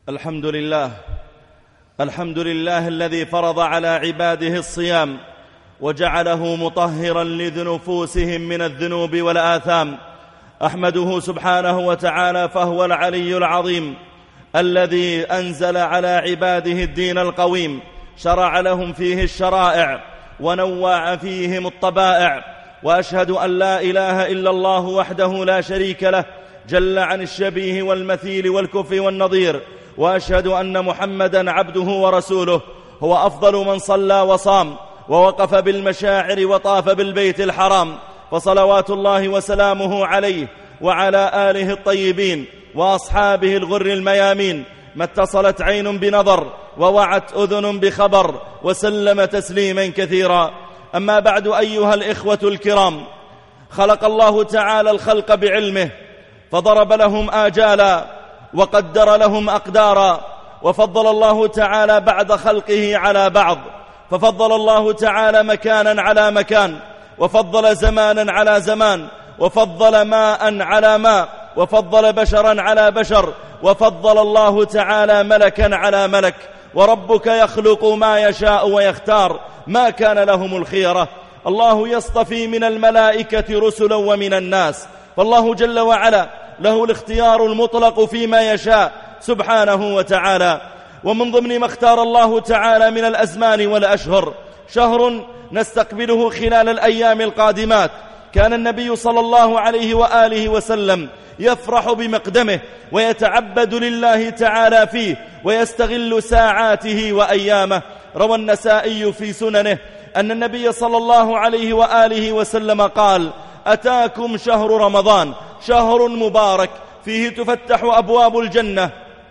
الحمد لله الذي فرض على عباده الصيام وجعله مطهرا لنفوسهم من الذنوب والآثام. أحمده سبحانه وتعالى، فهو العلي العظيم الذي أنزل على عباده الدين القويم، شرع لهم فيه الشرائع ونوع فيهم الطبائع. وأشهد أن لا إله إلا الله وحده لا شريك له، جل عن الشبيه والمثيل والكفء والنظير. وأشهد أن محمدا عبده ورسوله، هو أفضل من صلى وصام ووقف بالمشاعر وطاف بالبيت الحرام، فصلوات الله وسلامه عليه وعلى آله الطيبين وأصحابه الغر الميامين، ما اتصلت عين بنظر ووعت أذن بخبر، وسلم تسليما كثيرا. أما بعد، أيها الإخوة الكرام، خلق الله تعالى الخلق بعلمه، فضرب لهم آجالا وقدر لهم أقدارا، وفضل الله تعالى بعد خلقه على بعض، ففضل الله تعالى مكانا على مكان، وفضل زمانا على زمان، وفضل ماء على ماء، وفضل بشرا على بشر، وفضل الله تعالى ملكا على ملك. وربك يخلق ما يشاء ويختار، ما كان لهم الخيرة. الله يصطفي من الملائكة رسلا ومن الناس، فالله جل وعلا له الاختيار المطلق فيما يشاء سبحانه وتعالى. ومن ضمن ما اختار الله تعالى من الأزمان والأشهر شهر نستقبله خلال الأيام القادمات، كان النبي صلى الله عليه وآله وسلم يفرح بمقدمه ويتعبد لله تعالى فيه ويستغل ساعاته وأيامه. روى النسائي في سننه أن النبي صلى الله عليه وآله وسلم قال: أتاكم شهر رمضان، شهر مبارك، فيه تفتح أبواب الجنة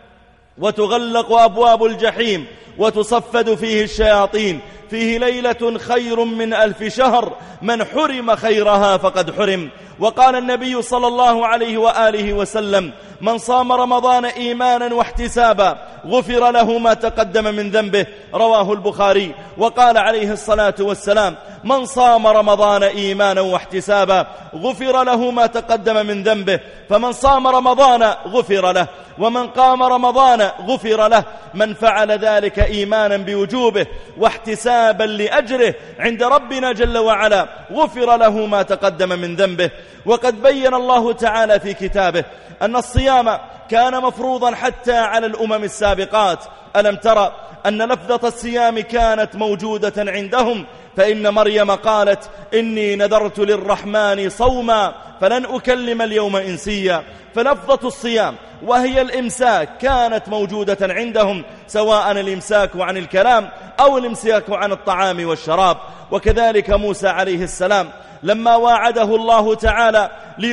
وتغلق أبواب الجحيم وتصفد فيه الشياطين، فيه ليلة خير من 1000 شهر، من حرم خيرها فقد حرم. وقال النبي صلى الله عليه وآله وسلم: من صام رمضان إيمانا واحتسابا غفر له ما تقدم من ذنبه، رواه البخاري. وقال عليه الصلاة والسلام: من صام رمضان إيمانا واحتسابا غفر له ما تقدم من ذنبه. فمن صام رمضان غفر له، ومن قام رمضان غفر له، من فعل ذلك إيمانا بوجوبه واحتسابا لأجره عند ربنا جل وعلا غفر له ما تقدم من ذنبه. وقد بين الله تعالى في كتابه أن الصيام كان مفروضا حتى على الأمم السابقات. ألم ترى أن لفظة الصيام كانت موجودة عندهم؟ فإن مريم قالت: إني نذرت للرحمن صوما فلن أكلم اليوم إنسيا. فلفظة الصيام وهي الإمساك كانت موجودة عندهم، سواء الإمساك عن الكلام أو الإمساك عن الطعام والشراب. وكذلك موسى عليه السلام لما واعده الله تعالى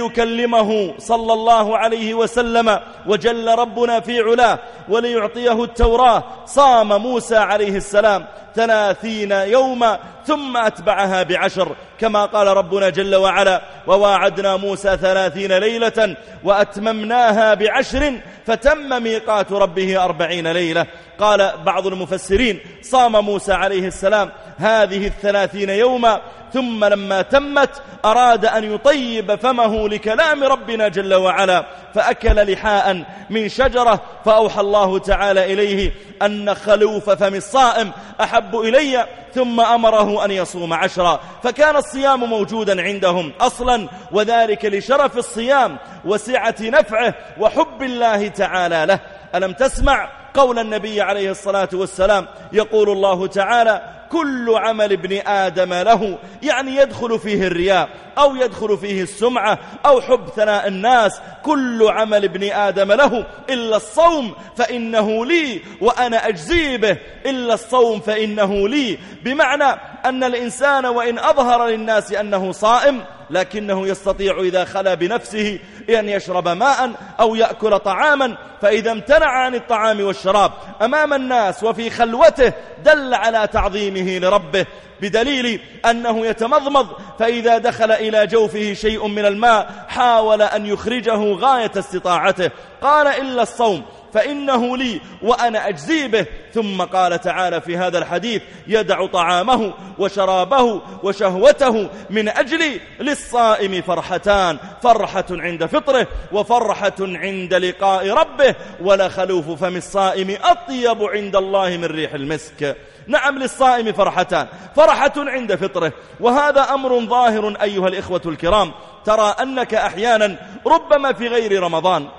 ليكلمه صلى الله عليه وسلم وجل ربنا في علاه وليعطيه التوراة، صام موسى عليه السلام 30 يوما ثم أتبعها ب10، كما قال ربنا جل وعلا: وواعدنا موسى 30 ليلة وأتممناها ب10 فتم ميقات ربه 40 ليلة. قال بعض المفسرين: صام موسى عليه السلام هذه 30 يوما، ثم لما تمت أراد أن يطيب فمه لكلام ربنا جل وعلا، فأكل لحاء من شجرة، فأوحى الله تعالى إليه أن خلوف فم الصائم أحب إلي، ثم أمره أن يصوم 10. فكان الصيام موجودا عندهم أصلا، وذلك لشرف الصيام وسعة نفعه وحب الله تعالى له. ألم تسمع قول النبي عليه الصلاة والسلام؟ يقول الله تعالى: كل عمل ابن آدم له، يعني يدخل فيه الرياء أو يدخل فيه السمعة أو حب ثناء الناس، كل عمل ابن آدم له إلا الصوم فإنه لي وأنا أجزي به. إلا الصوم فإنه لي، بمعنى أن الإنسان وإن أظهر للناس أنه صائم، لكنه يستطيع إذا خلا بنفسه أن يشرب ماء أو يأكل طعاما، فإذا امتنع عن الطعام والشراب أمام الناس وفي خلوته دل على تعظيمه لربه، بدليل أنه يتمضمض، فإذا دخل إلى جوفه شيء من الماء حاول أن يخرجه غاية استطاعته. قال: إلا الصوم فإنه لي وأنا أجزي به. ثم قال تعالى في هذا الحديث: يدع طعامه وشرابه وشهوته من أجلي، للصائم فرحتان: فرحة عند فطره وفرحة عند لقاء ربه، ولخلوف فم الصائم أطيب عند الله من ريح المسك. نعم، للصائم فرحتان: فرحة عند فطره، وهذا أمر ظاهر أيها الإخوة الكرام. ترى أنك أحيانا ربما في غير رمضان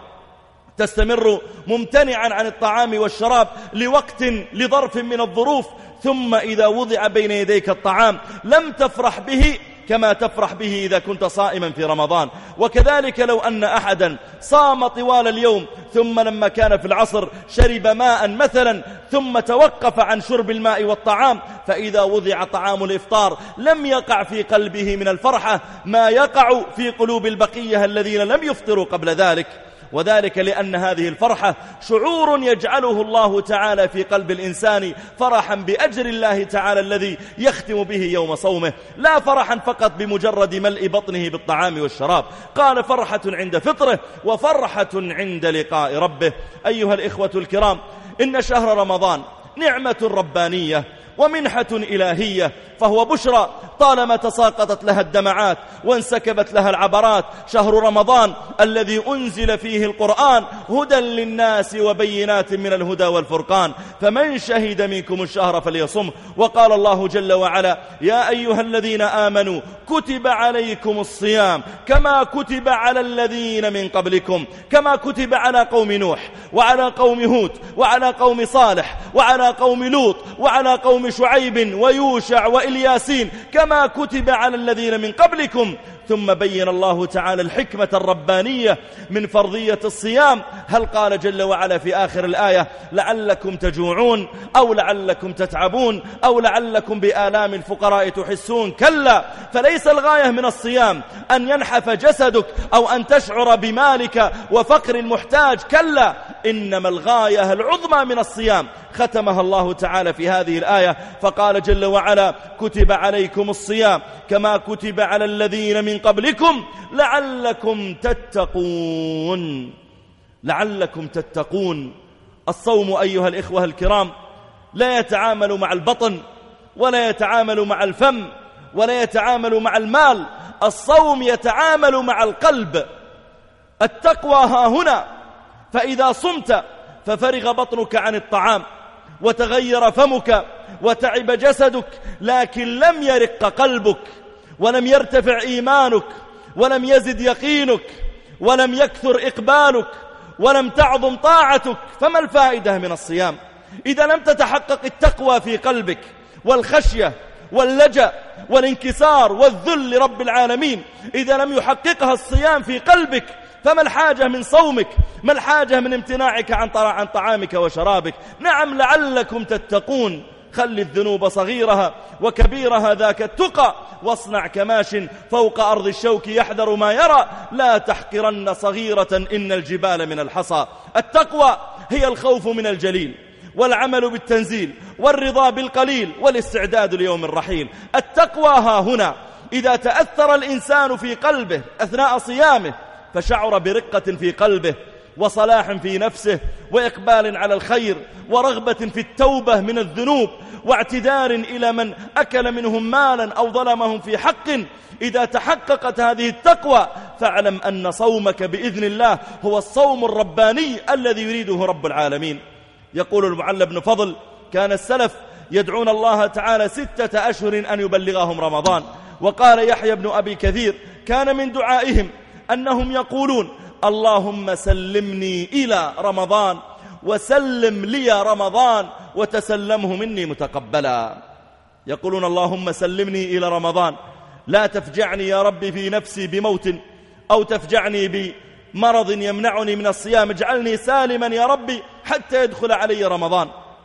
تستمر ممتنعا عن الطعام والشراب لوقت لظرف من الظروف، ثم إذا وضع بين يديك الطعام لم تفرح به كما تفرح به إذا كنت صائما في رمضان. وكذلك لو أن أحدا صام طوال اليوم ثم لما كان في العصر شرب ماء مثلا، ثم توقف عن شرب الماء والطعام، فإذا وضع طعام الإفطار لم يقع في قلبه من الفرحة ما يقع في قلوب البقية الذين لم يفطروا قبل ذلك. وذلك لأن هذه الفرحة شعور يجعله الله تعالى في قلب الإنسان فرحا بأجر الله تعالى الذي يختم به يوم صومه، لا فرحا فقط بمجرد ملء بطنه بالطعام والشراب. قال: فرحة عند فطره وفرحة عند لقاء ربه. أيها الإخوة الكرام، إن شهر رمضان نعمة ربانية ومنحة إلهية، فهو بشرى طالما تساقطت لها الدمعات وانسكبت لها العبرات. شهر رمضان الذي أنزل فيه القرآن هدى للناس وبينات من الهدى والفرقان، فمن شهد منكم الشهر فليصم. وقال الله جل وعلا: يا أيها الذين آمنوا كتب عليكم الصيام كما كتب على الذين من قبلكم، كما كتب على قوم نوح وعلى قوم هود وعلى قوم صالح وعلى قوم لوط وعلى قوم شعيب ويوشع وإلياسين، كما كتب على الذين من قبلكم. ثم بين الله تعالى الحكمة الربانية من فرضية الصيام. هل قال جل وعلا في آخر الآية: لعلكم تجوعون أو لعلكم تتعبون أو لعلكم بآلام الفقراء تحسون؟ كلا، فليس الغاية من الصيام أن ينحف جسدك أو أن تشعر بمالك وفقر المحتاج، كلا، إنما الغاية العظمى من الصيام ختمها الله تعالى في هذه الآية، فقال جل وعلا: كتب عليكم الصيام كما كتب على الذين من قبلكم لعلكم تتقون. لعلكم تتقون. الصوم أيها الإخوة الكرام لا يتعامل مع البطن ولا يتعامل مع الفم ولا يتعامل مع المال، الصوم يتعامل مع القلب. التقوى ها هنا، فإذا صمت ففرغ بطنك عن الطعام وتغير فمك وتعب جسدك، لكن لم يرق قلبك ولم يرتفع إيمانك ولم يزد يقينك ولم يكثر إقبالك ولم تعظم طاعتك، فما الفائدة من الصيام إذا لم تتحقق التقوى في قلبك والخشية واللجأ والانكسار والذل لرب العالمين؟ إذا لم يحققها الصيام في قلبك فما الحاجة من صومك؟ ما الحاجة من امتناعك عن طعامك وشرابك؟ نعم، لعلكم تتقون. خل الذنوب صغيرها وكبيرها ذاك التقى، واصنع كماش فوق أرض الشوك يحذر ما يرى، لا تحقرن صغيرة إن الجبال من الحصى. التقوى هي الخوف من الجليل والعمل بالتنزيل والرضا بالقليل والاستعداد ليوم الرحيل. التقوى ها هنا. إذا تأثر الإنسان في قلبه أثناء صيامه فشعر برقة في قلبه وصلاح في نفسه وإقبال على الخير ورغبة في التوبة من الذنوب واعتذار إلى من أكل منهم مالا أو ظلمهم في حق. إذا تحققت هذه التقوى فاعلم أن صومك بإذن الله هو الصوم الرباني الذي يريده رب العالمين. يقول المعلى بن فضل: كان السلف يدعون الله تعالى 6 أشهر أن يبلغهم رمضان. وقال يحيى بن أبي كثير: كان من دعائهم أنهم يقولون: اللهم سلمني إلى رمضان وسلم لي رمضان وتسلمه مني متقبلا. يقولون: اللهم سلمني إلى رمضان، لا تفجعني يا ربي في نفسي بموت أو تفجعني بمرض يمنعني من الصيام، اجعلني سالما يا ربي حتى يدخل علي رمضان.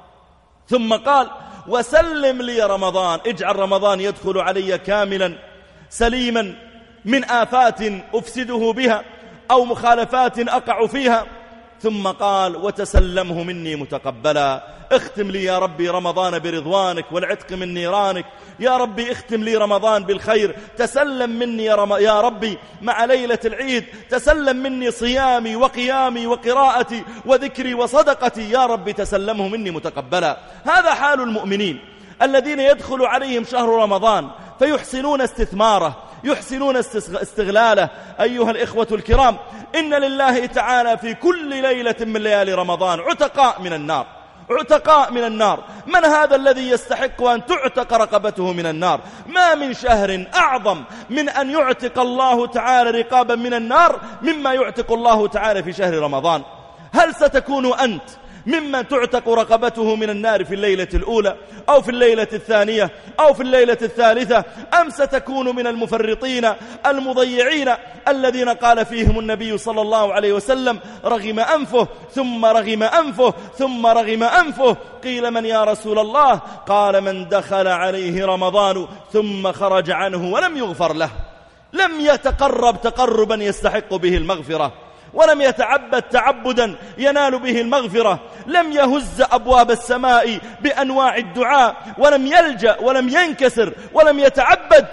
ثم قال: وسلم لي رمضان، اجعل رمضان يدخل علي كاملا سليما من آفات أفسده بها أو مخالفات أقع فيها. ثم قال وتسلمه مني متقبلا. اختم لي يا ربي رمضان برضوانك والعتق من نيرانك. يا ربي اختم لي رمضان بالخير. تسلم مني يا ربي مع ليلة العيد، تسلم مني صيامي وقيامي وقراءتي وذكري وصدقتي. يا ربي تسلمه مني متقبلا. هذا حال المؤمنين الذين يدخل عليهم شهر رمضان فيحسنون استثماره، يحسنون استغلاله. أيها الإخوة الكرام، إن لله تعالى في كل ليلة من ليالي رمضان عتقاء من النار، عتقاء من النار. من هذا الذي يستحق أن تعتق رقبته من النار؟ ما من شهر أعظم من أن يعتق الله تعالى رقابا من النار مما يعتق الله تعالى في شهر رمضان. هل ستكون أنت ممن تعتق رقبته من النار في الليلة الأولى أو في الليلة الثانية أو في الليلة الثالثة، أم ستكون من المفرطين المضيعين الذين قال فيهم النبي صلى الله عليه وسلم رغم أنفه ثم رغم أنفه ثم رغم أنفه؟ قيل من يا رسول الله؟ قال من دخل عليه رمضان ثم خرج عنه ولم يغفر له، لم يتقرب تقربا يستحق به المغفرة، ولم يتعبد تعبدا ينال به المغفرة، لم يهز أبواب السماء بأنواع الدعاء، ولم يلجأ ولم ينكسر ولم يتعبد.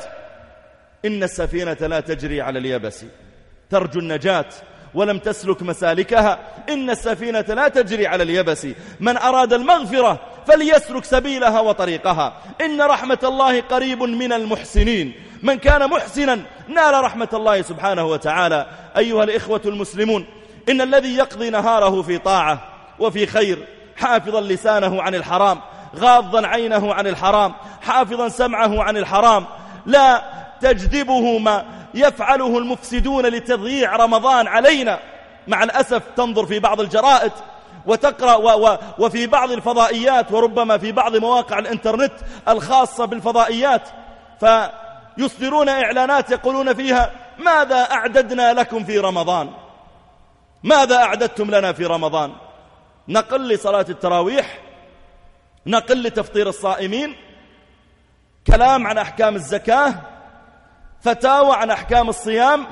إن السفينة لا تجري على اليبس ترجو النجاة ولم تسلك مسالكها. إن السفينة لا تجري على اليبس، من أراد المغفرة فليسلك سبيلها وطريقها. إن رحمة الله قريب من المحسنين، من كان محسنا نال رحمة الله سبحانه وتعالى. أيها الإخوة المسلمون، إن الذي يقضي نهاره في طاعة وفي خير، حافظا لسانه عن الحرام، غاضا عينه عن الحرام، حافظا سمعه عن الحرام، لا تجذبه ما يفعله المفسدون لتضييع رمضان علينا. مع الأسف تنظر في بعض الجرائد وتقرأ وفي بعض الفضائيات وربما في بعض مواقع الإنترنت الخاصة بالفضائيات، فيصدرون إعلانات يقولون فيها ماذا أعددنا لكم في رمضان؟ ماذا أعددتم لنا في رمضان؟ نقل لصلاة التراويح، نقل لتفطير الصائمين، كلام عن أحكام الزكاة، فتاوى عن أحكام الصيام،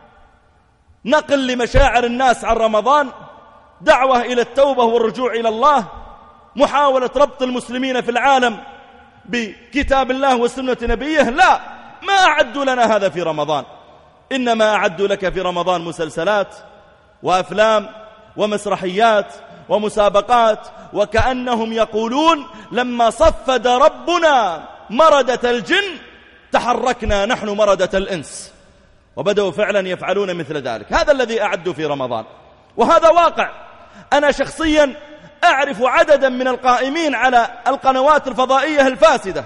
نقل لمشاعر الناس عن رمضان، دعوة إلى التوبة والرجوع إلى الله، محاولة ربط المسلمين في العالم بكتاب الله وسنة نبيه. لا، ما أعدوا لنا هذا في رمضان. إنما أعدوا لك في رمضان مسلسلات وأفلام ومسرحيات ومسابقات، وكأنهم يقولون لما صفد ربنا مردة الجن تحركنا نحن مردة الإنس، وبدأوا فعلا يفعلون مثل ذلك. هذا الذي أعدوا في رمضان، وهذا واقع. أنا شخصيا أعرف عددا من القائمين على القنوات الفضائية الفاسدة،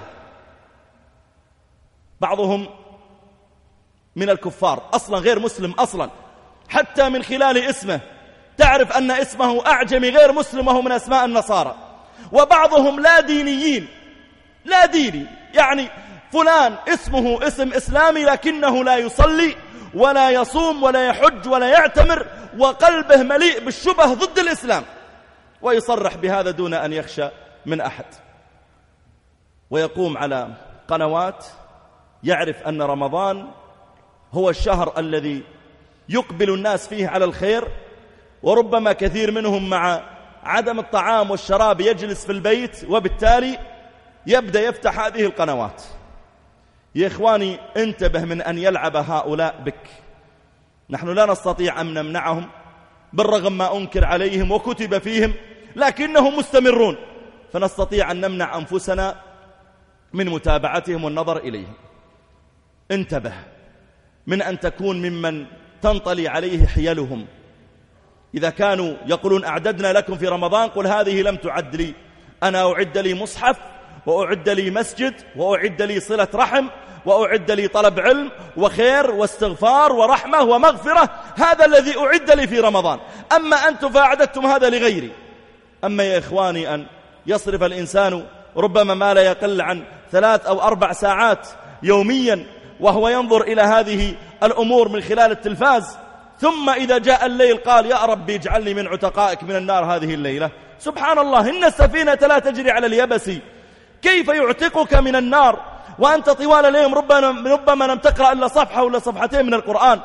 بعضهم من الكفار أصلا، غير مسلم أصلا، حتى من خلال اسمه تعرف أن اسمه أعجمي غير مسلم وهو من أسماء النصارى. وبعضهم لا دينيين، لا ديني، يعني فلان اسمه اسم إسلامي لكنه لا يصلي ولا يصوم ولا يحج ولا يعتمر، وقلبه مليء بالشبه ضد الإسلام، ويصرح بهذا دون أن يخشى من أحد، ويقوم على قنوات يعرف أن رمضان هو الشهر الذي يقبل الناس فيه على الخير، وربما كثير منهم مع عدم الطعام والشراب يجلس في البيت، وبالتالي يبدأ يفتح هذه القنوات. يا إخواني، انتبه من أن يلعب هؤلاء بك. نحن لا نستطيع أن نمنعهم بالرغم ما أنكر عليهم وكتب فيهم، لكنهم مستمرون، فنستطيع أن نمنع أنفسنا من متابعتهم والنظر إليهم. انتبه من أن تكون ممن تنطلي عليه حيلهم. إذا كانوا يقولون أعددنا لكم في رمضان، قل هذه لم تعد لي، أنا أعد لي مصحف، وأعد لي مسجد، وأعد لي صلة رحم، وأعد لي طلب علم وخير واستغفار ورحمة ومغفرة. هذا الذي أعد لي في رمضان. أما أنتم فأعددتم هذا لغيري. أما يا إخواني أن يصرف الإنسان ربما ما لا يقل عن 3 أو 4 ساعات يوميا وهو ينظر إلى هذه الأمور من خلال التلفاز، ثم إذا جاء الليل قال يا ربي اجعلني من عتقائك من النار هذه الليلة. سبحان الله، إن السفينة لا تجري على اليبس. كيف يعتقك من النار وأنت طوال اليوم ربما لم تقرأ إلا صفحة ولا صفحتين من القرآن؟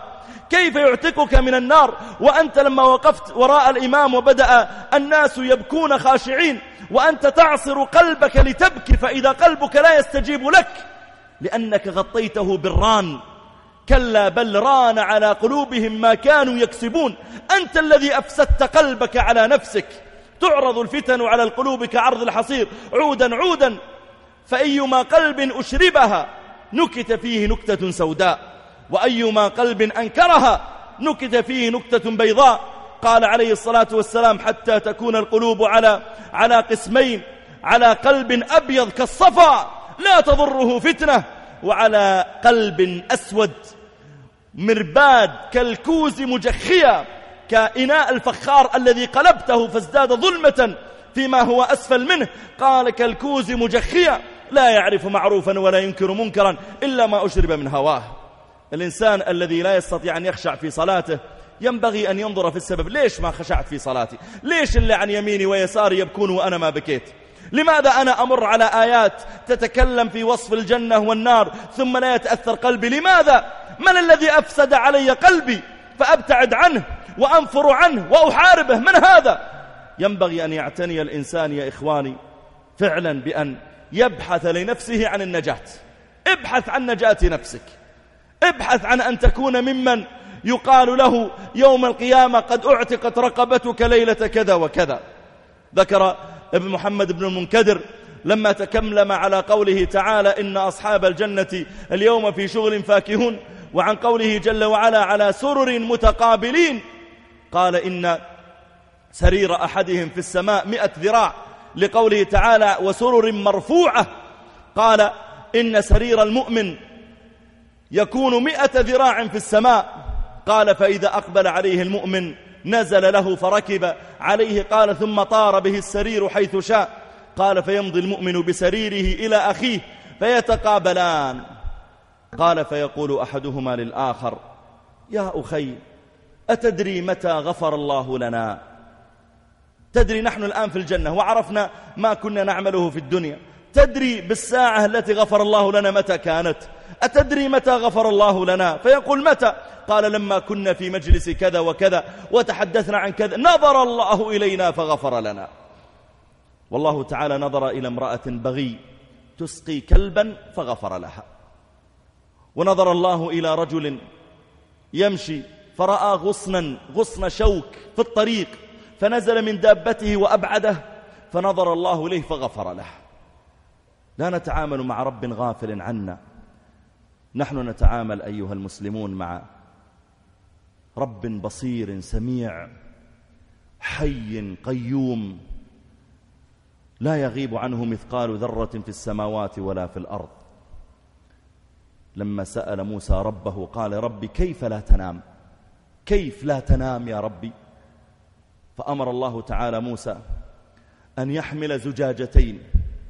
كيف يعتقك من النار وأنت لما وقفت وراء الإمام وبدأ الناس يبكون خاشعين وأنت تعصر قلبك لتبكي، فإذا قلبك لا يستجيب لك لأنك غطيته بالران. كلا بل ران على قلوبهم ما كانوا يكسبون. أنت الذي أفسدت قلبك على نفسك. تعرض الفتن على القلوب كعرض الحصير عودا عودا، فأيما قلب أشربها نكت فيه نكتة سوداء، وأيما قلب أنكرها نكت فيه نكتة بيضاء. قال عليه الصلاة والسلام: حتى تكون القلوب على قسمين، على قلب أبيض كالصفا لا تضره فتنة، وعلى قلب أسود مرباد كالكوز مجخيا، كإناء الفخار الذي قلبته فازداد ظلمة فيما هو أسفل منه. قال: كالكوز مجخيا لا يعرف معروفا ولا ينكر منكرا إلا ما أشرب من هواه. الإنسان الذي لا يستطيع أن يخشع في صلاته ينبغي أن ينظر في السبب. ليش ما خشعت في صلاتي؟ ليش اللي عن يميني ويساري يبكون وأنا ما بكيت؟ لماذا أنا أمر على آيات تتكلم في وصف الجنة والنار ثم لا يتأثر قلبي؟ لماذا؟ من الذي أفسد علي قلبي فأبتعد عنه وأنفر عنه وأحاربه؟ من هذا؟ ينبغي أن يعتني الإنسان يا إخواني فعلا بأن يبحث لنفسه عن النجاة. ابحث عن نجاة نفسك، ابحث عن أن تكون ممن يقال له يوم القيامة: قد أعتقت رقبتك ليلة كذا وكذا. ذكر ابن محمد بن المنكدر لما تكلم على قوله تعالى: إن أصحاب الجنة اليوم في شغل فاكهون، وعن قوله جل وعلا: على سرر متقابلين، قال: إن سرير أحدهم في السماء 100 ذراع، لقوله تعالى: وسرر مرفوعة. قال: إن سرير المؤمن يكون 100 ذراع في السماء. قال: فإذا أقبل عليه المؤمن نزل له فركب عليه. قال: ثم طار به السرير حيث شاء. قال: فيمضي المؤمن بسريره إلى أخيه فيتقابلان. قال: فيقول أحدهما للآخر: يا أخي، أتدري متى غفر الله لنا؟ تدري نحن الآن في الجنة وعرفنا ما كنا نعمله في الدنيا، تدري بالساعة التي غفر الله لنا متى كانت؟ أتدري متى غفر الله لنا؟ فيقول: متى؟ قال: لما كنا في مجلس كذا وكذا وتحدثنا عن كذا نظر الله إلينا فغفر لنا. والله تعالى نظر إلى امرأة بغي تسقي كلبا فغفر لها، ونظر الله إلى رجل يمشي فرأى غصن شوك في الطريق فنزل من دابته وأبعده فنظر الله إليه فغفر له. لا نتعامل مع رب غافل عنا، نحن نتعامل أيها المسلمون مع رب بصير سميع حي قيوم لا يغيب عنه مثقال ذرة في السماوات ولا في الأرض. لما سأل موسى ربه قال: ربي كيف لا تنام؟ كيف لا تنام يا ربي؟ فأمر الله تعالى موسى أن يحمل زجاجتين،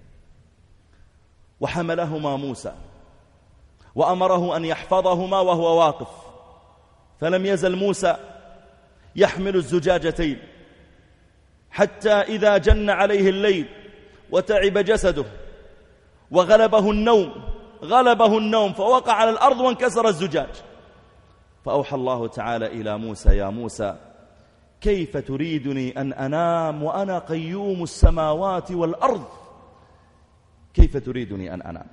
وحملهما موسى وأمره أن يحفظهما وهو واقف، فلم يزل موسى يحمل الزجاجتين حتى إذا جن عليه الليل وتعب جسده وغلبه النوم فوقع على الأرض وانكسر الزجاج، فأوحى الله تعالى إلى موسى: يا موسى، كيف تريدني أن أنام وأنا قيوم السماوات والأرض؟ كيف تريدني أن أنام؟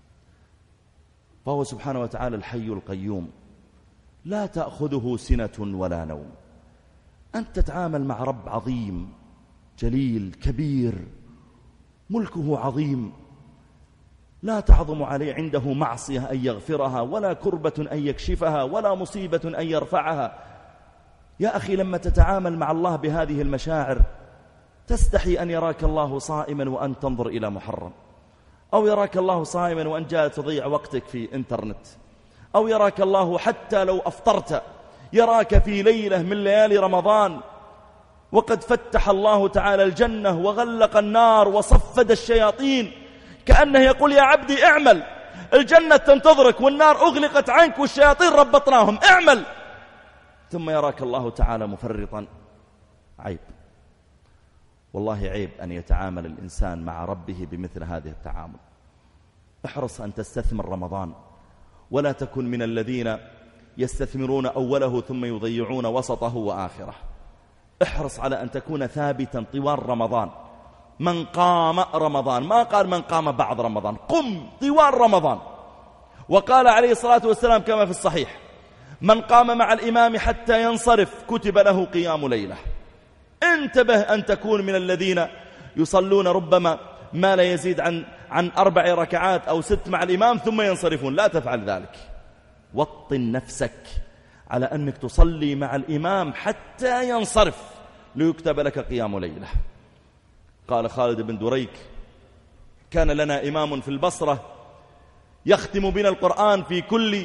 فهو سبحانه وتعالى الحي القيوم لا تأخذه سنة ولا نوم. أنت تتعامل مع رب عظيم جليل كبير، ملكه عظيم، لا تعظم عليه عنده معصية أن يغفرها، ولا كربة أن يكشفها، ولا مصيبة أن يرفعها. يا أخي، لما تتعامل مع الله بهذه المشاعر تستحي أن يراك الله صائما وأن تنظر إلى محرم، أو يراك الله صائما وأن جاء تضيع وقتك في إنترنت، أو يراك الله حتى لو أفطرت يراك في ليلة من ليالي رمضان وقد فتح الله تعالى الجنة وغلق النار وصفد الشياطين، كأنه يقول: يا عبدي اعمل، الجنة تنتظرك والنار أغلقت عنك والشياطين ربطناهم، اعمل. ثم يراك الله تعالى مفرطا. عيب، والله عيب أن يتعامل الإنسان مع ربه بمثل هذه التعامل. احرص أن تستثمر رمضان، ولا تكن من الذين يستثمرون أوله ثم يضيعون وسطه وآخره. احرص على أن تكون ثابتا طوال رمضان. من قام رمضان، ما قال من قام بعض رمضان، قم طوال رمضان. وقال عليه الصلاة والسلام كما في الصحيح: من قام مع الإمام حتى ينصرف كتب له قيام ليلة. انتبه أن تكون من الذين يصلون ربما ما لا يزيد عن 4 ركعات أو 6 مع الإمام ثم ينصرفون. لا تفعل ذلك. وطن نفسك على أنك تصلي مع الإمام حتى ينصرف ليكتب لك قيام ليلة. قال خالد بن دريك: كان لنا إمام في البصرة يختم بنا القرآن في كل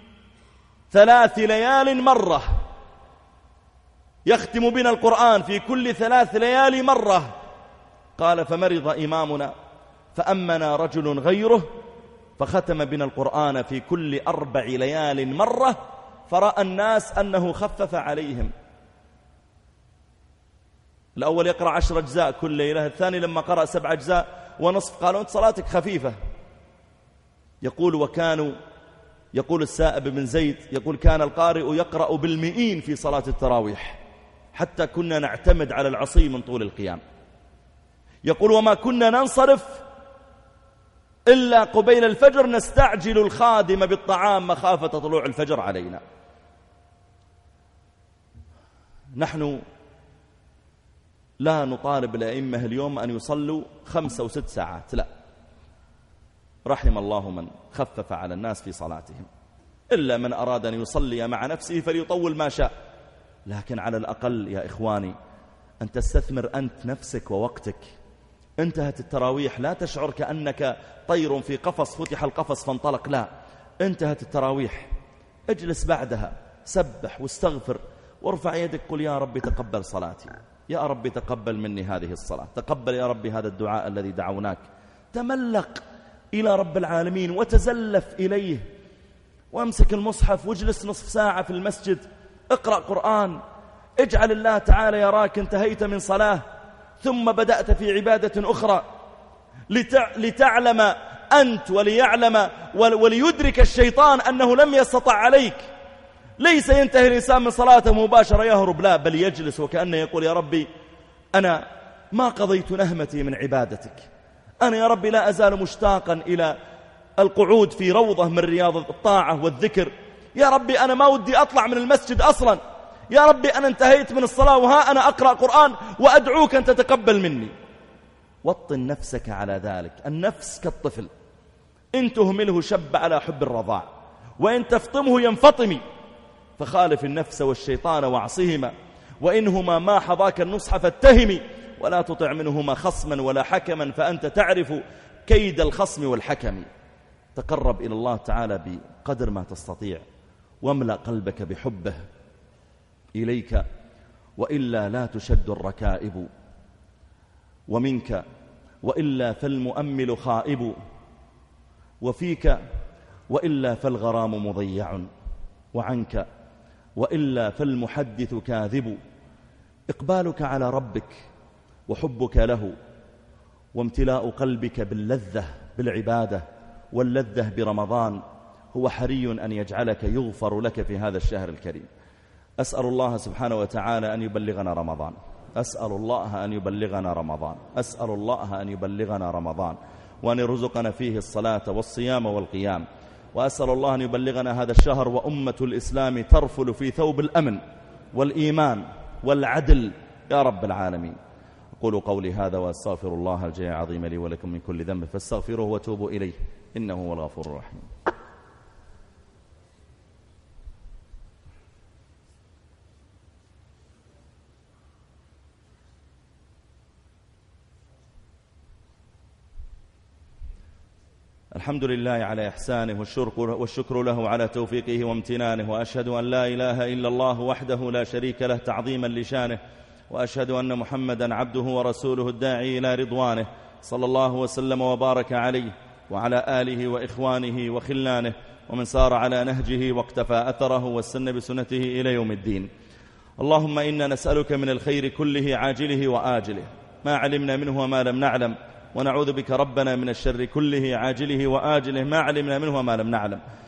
3 ليال مرة. يختم بنا القرآن في كل 3 ليال مرة. قال: فمرض إمامنا فأمنا رجل غيره فختم بنا القرآن في كل 4 ليال مرة، فرأى الناس أنه خفف عليهم. الأول يقرأ 10 أجزاء كل ليلة، الثاني لما قرأ 7 أجزاء ونصف قالوا: أنت صلاتك خفيفة. يقول السائب بن زيد يقول: كان القارئ يقرأ بالمئين في صلاة التراويح، حتى كنا نعتمد على العصي من طول القيام. يقول: وما كنا ننصرف إلا قبيل الفجر، نستعجل الخادم بالطعام مخافة طلوع الفجر علينا. نحن لا نطالب الأئمة اليوم أن يصلوا 5 و6 ساعات، لا، رحم الله من خفف على الناس في صلاتهم، إلا من أراد أن يصلي مع نفسه فليطول ما شاء. لكن على الأقل يا إخواني أن تستثمر أنت نفسك ووقتك. انتهت التراويح لا تشعر كأنك طير في قفص فتح القفص فانطلق، لا، انتهت التراويح اجلس بعدها، سبح واستغفر وارفع يدك، قل: يا رب تقبل صلاتي، يا رب تقبل مني هذه الصلاة، تقبل يا رب هذا الدعاء الذي دعوناك. تملق إلى رب العالمين وتزلف إليه، وامسك المصحف واجلس نصف ساعة في المسجد، اقرأ قرآن، اجعل الله تعالى يراك انتهيت من صلاة ثم بدأت في عبادة أخرى، لتعلم أنت وليعلم وليدرك الشيطان أنه لم يستطع عليك. ليس ينتهي الإنسان من صلاته مباشرة يهرب، لا، بل يجلس وكأنه يقول: يا ربي أنا ما قضيت نهمتي من عبادتك، أنا يا ربي لا أزال مشتاقا إلى القعود في روضة من رياض الطاعة والذكر، يا ربي أنا ما ودي أطلع من المسجد أصلا، يا ربي أنا انتهيت من الصلاة وها أنا أقرأ قرآن وأدعوك أن تتقبل مني. وطن نفسك على ذلك. النفس كالطفل، إن تهمله شب على حب الرضاع، وإن تفطمه ينفطم، فخالف النفس والشيطان واعصهما، وإنهما ما حظاك النصح فاتهم، ولا تطع منهما خصما ولا حكما، فأنت تعرف كيد الخصم والحكم. تقرب إلى الله تعالى بقدر ما تستطيع، واملأ قلبك بحبه إليك، وإلا لا تشد الركائب ومنك، وإلا فالمؤمل خائب، وفيك وإلا فالغرام مضيع، وعنك وإلا فالمحدث كاذب. إقبالك على ربك وحبك له وامتلاء قلبك باللذة بالعبادة واللذة برمضان هو حري أن يجعلك يغفر لك في هذا الشهر الكريم. أسأل الله سبحانه وتعالى أن يبلغنا رمضان، أسأل الله أن يبلغنا رمضان، أسأل الله أن يبلغنا رمضان، وأن يرزقنا فيه الصلاة والصيام والقيام، وأسأل الله أن يبلغنا هذا الشهر وأمة الإسلام ترفل في ثوب الأمن والإيمان والعدل يا رب العالمين. أقول قولي هذا وأستغفر الله الجليل العظيم لي ولكم من كل ذنب فاستغفروه وتوبوا إليه إنه هو الغفور الرحيم. الحمد لله على إحسانه والشكر له على توفيقه وامتنانه، وأشهد أن لا إله إلا الله وحده لا شريك له تعظيما لشانه، وأشهد أن محمدا عبده ورسوله الداعي إلى رضوانه، صلى الله وسلم وبارك عليه وعلى آله وإخوانه وخلانه ومن سار على نهجه واقتفى أثره واستنى بسنته إلى يوم الدين. اللهم إنا نسألك من الخير كله عاجله وآجله ما علمنا منه وما لم نعلم، ونعوذ بك ربنا من الشر كله عاجله وآجله ما علمنا منه وما لم نعلم.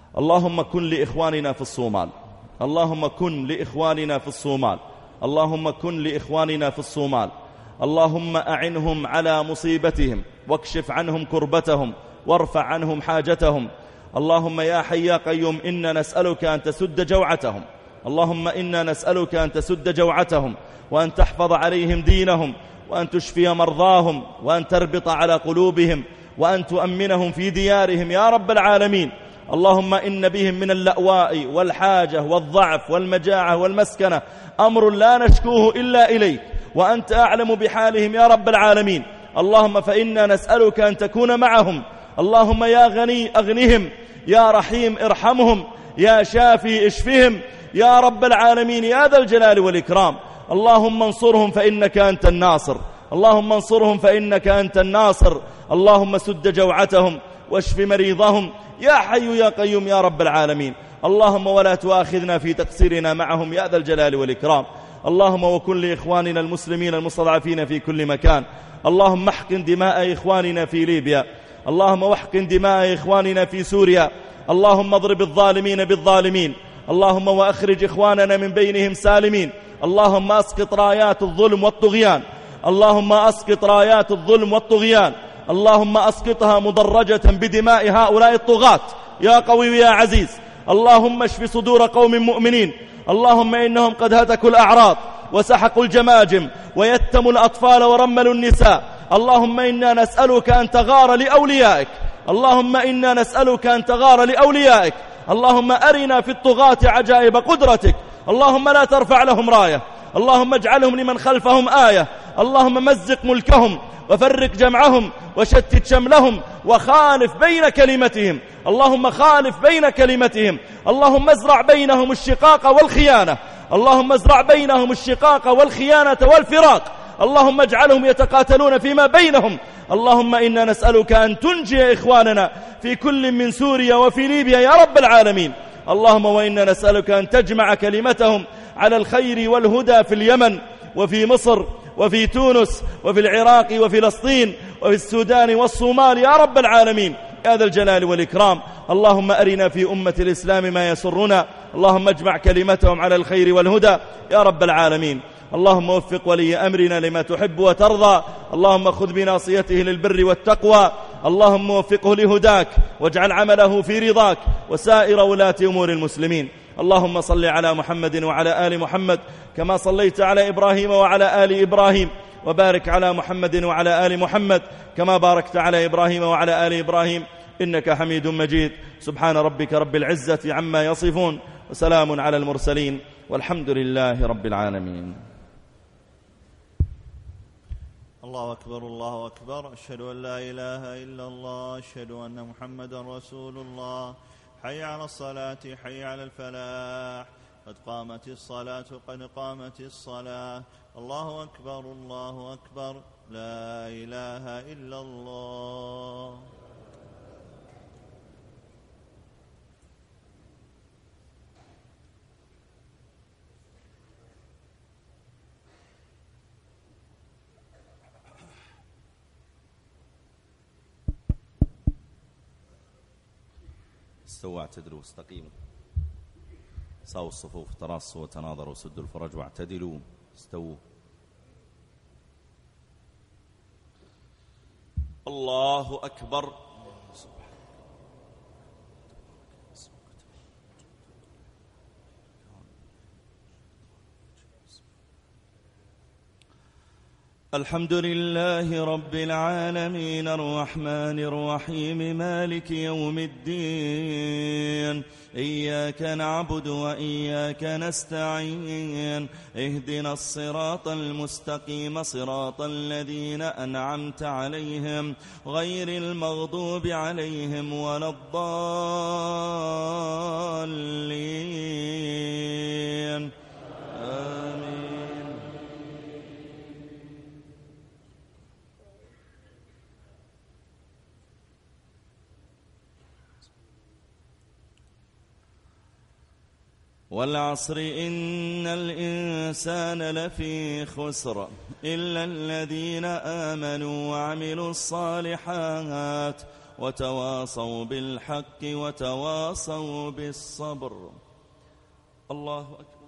اللهم كن لإخواننا في الصومال، اللهم كن لإخواننا في الصومال، اللهم كن لإخواننا في الصومال. اللهم أعنهم على مصيبتهم واكشف عنهم كربتهم وارفع عنهم حاجتهم. اللهم يا حي يا قيوم إنا نسألك أن تسد جوعتهم، اللهم إنا نسألك أن تسد جوعتهم، وأن تحفظ عليهم دينهم، وأن تشفي مرضاهم، وأن تربط على قلوبهم، وأن تؤمنهم في ديارهم يا رب العالمين. اللهم إن بهم من اللأواء والحاجة والضعف والمجاعة والمسكنة أمر لا نشكوه إلا إليك، وأنت أعلم بحالهم يا رب العالمين. اللهم فإنا نسألك أن تكون معهم. اللهم يا غني أغنهم، يا رحيم ارحمهم، يا شافي اشفهم يا رب العالمين يا ذا الجلال والإكرام. اللهم انصرهم فإنك أنت الناصر، اللهم انصرهم فإنك أنت الناصر. اللهم سد جوعتهم واشف مريضهم يا حي يا قيوم يا رب العالمين. اللهم ولا تؤاخذنا في تقصيرنا معهم يا ذا الجلال والإكرام. اللهم وكن لإخواننا المسلمين المستضعفين في كل مكان. اللهم احقن دماء إخواننا في ليبيا، اللهم واحقن دماء إخواننا في سوريا. اللهم اضرب الظالمين بالظالمين، اللهم وأخرج إخواننا من بينهم سالمين. اللهم أسقط رايات الظلم والطغيان، اللهم أسقط رايات الظلم والطغيان، اللهم أسقطها مدرجة بدماء هؤلاء الطغاة يا قوي يا عزيز. اللهم اشف صدور قوم مؤمنين. اللهم إنهم قد هتكوا الأعراض وسحقوا الجماجم ويتموا الأطفال ورملوا النساء. اللهم إنا نسألك أن تغار لأوليائك، اللهم إنا نسألك أن تغار لأوليائك. اللهم أرنا في الطغاة عجائب قدرتك. اللهم لا ترفع لهم راية، اللهم اجعلهم لمن خلفهم آية. اللهم مزق ملكهم وفرق جمعهم وشتت شملهم وخالف بين كلمتهم، اللهم خالف بين كلمتهم. اللهم ازرع بينهم الشقاق والخيانة، اللهم ازرع بينهم الشقاق والخيانة والفراق. اللهم اجعلهم يتقاتلون فيما بينهم. اللهم إنا نسألك أن تنجي إخواننا في كل من سوريا وفي ليبيا يا رب العالمين. اللهم وإنا نسألك أن تجمع كلمتهم على الخير والهدى في اليمن وفي مصر وفي تونس وفي العراق وفلسطين وفي السودان والصومال يا رب العالمين يا ذا الجلال والإكرام. اللهم أرنا في أمة الإسلام ما يسرنا، اللهم اجمع كلمتهم على الخير والهدى يا رب العالمين. اللهم وفق ولي أمرنا لما تحب وترضى، اللهم خذ بناصيته للبر والتقوى، اللهم وفقه لهداك واجعل عمله في رضاك وسائر ولاة أمور المسلمين. اللهم صل على محمد وعلى آل محمد كما صليت على إبراهيم وعلى آل إبراهيم، وبارك على محمد وعلى آل محمد كما باركت على إبراهيم وعلى آل إبراهيم إنك حميد مجيد. سبحان ربك رب العزة عما يصفون، وسلام على المرسلين، والحمد لله رب العالمين. الله أكبر الله أكبر. أشهد أن لا إله إلا الله، أشهد أن محمدا رسول الله. حي على الصلاة حي على الفلاح، قد قامت الصلاة قد قامت الصلاة. الله أكبر الله أكبر، لا إله إلا الله. استووا اعتدلوا واستقيموا، ساووا الصفوف، تراصوا وتناظروا، سدوا الفرج واعتدلوا، استووا. الله أكبر. الحمد لله رب العالمين الرحمن الرحيم مالك يوم الدين، إياك نعبد وإياك نستعين، اهدنا الصراط المستقيم صراط الذين أنعمت عليهم غير المغضوب عليهم ولا الضالين آمين. والعصر إن الإنسان لفي خسر إلا الذين آمنوا وعملوا الصالحات وتواصوا بالحق وتواصوا بالصبر. الله أكبر.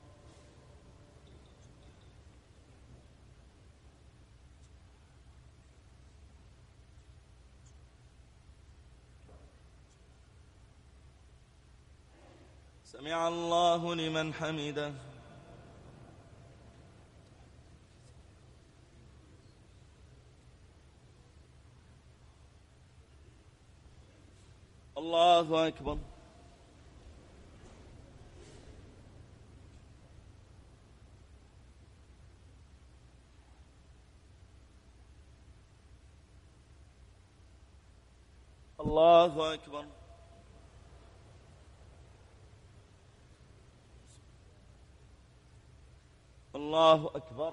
سمع الله لمن حمده. الله أكبر. الله أكبر. الله أكبر.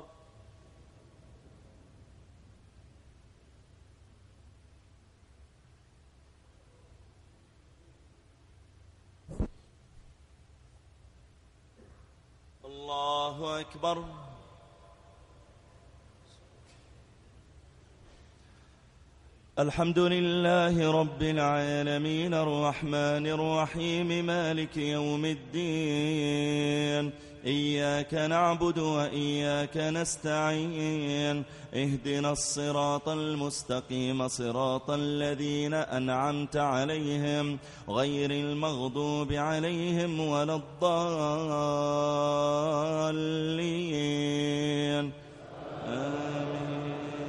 الله أكبر. الحمد لله رب العالمين الرحمن الرحيم مالك يوم الدين، إياك نعبد وإياك نستعين، اهدنا الصراط المستقيم صراط الذين أنعمت عليهم غير المغضوب عليهم ولا الضالين. آمين.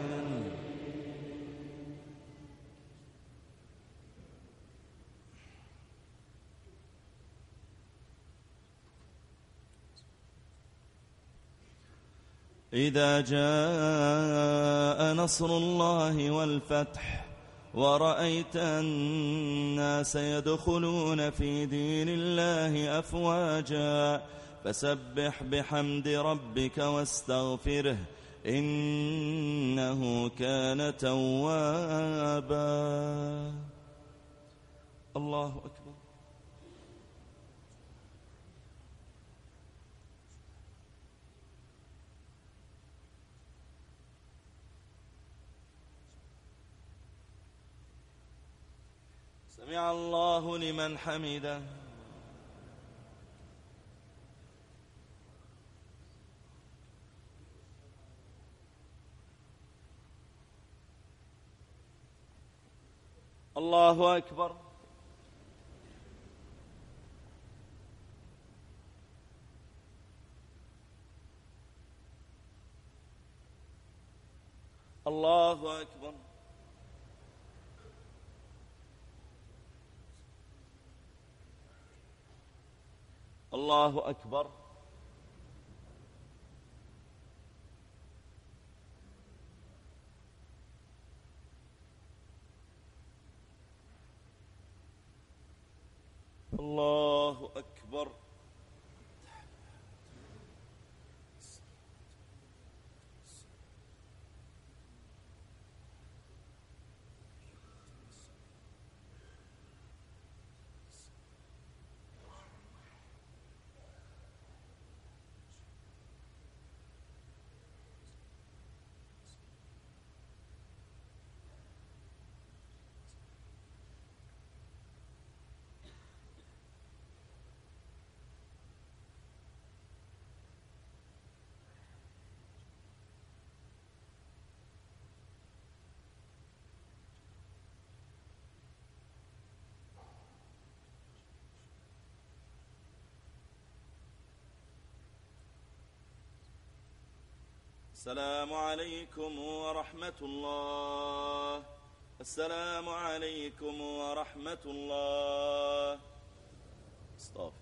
إذا جاء نصر الله والفتح ورأيت الناس يدخلون في دين الله أفواجا فسبح بحمد ربك واستغفره إنه كان توابا. الله أكبر. سمع الله لمن حمده. الله أكبر. الله أكبر. الله أكبر. الله أكبر. السلام عليكم ورحمة الله. السلام عليكم ورحمة الله. استغفر